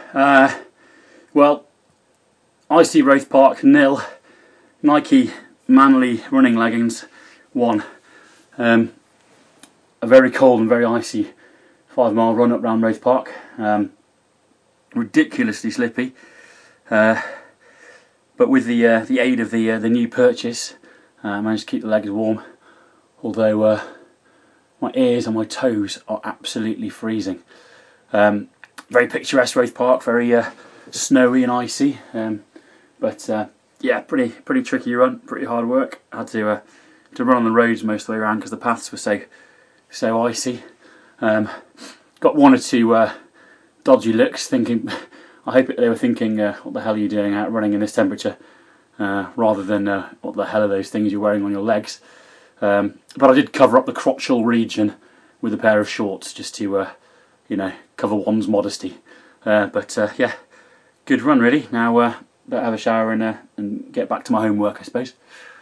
Well, IC Wraith Park 0, Nike Manly running leggings 1. A very cold and very icy 5-mile run up round Wraith Park. Ridiculously slippy, but with the aid of the new purchase, I managed to keep the legs warm. Although my ears and my toes are absolutely freezing. Very picturesque Wraith Park, very snowy and icy, but yeah, pretty tricky run, pretty hard work. I had to run on the roads most of the way around because the paths were so icy. Got one or two dodgy looks, thinking, I hope they were thinking, what the hell are you doing out running in this temperature, rather than what the hell are those things you're wearing on your legs. But I did cover up the crotchal region with a pair of shorts just to cover one's modesty. But yeah, good run really. Now better have a shower and get back to my homework, I suppose.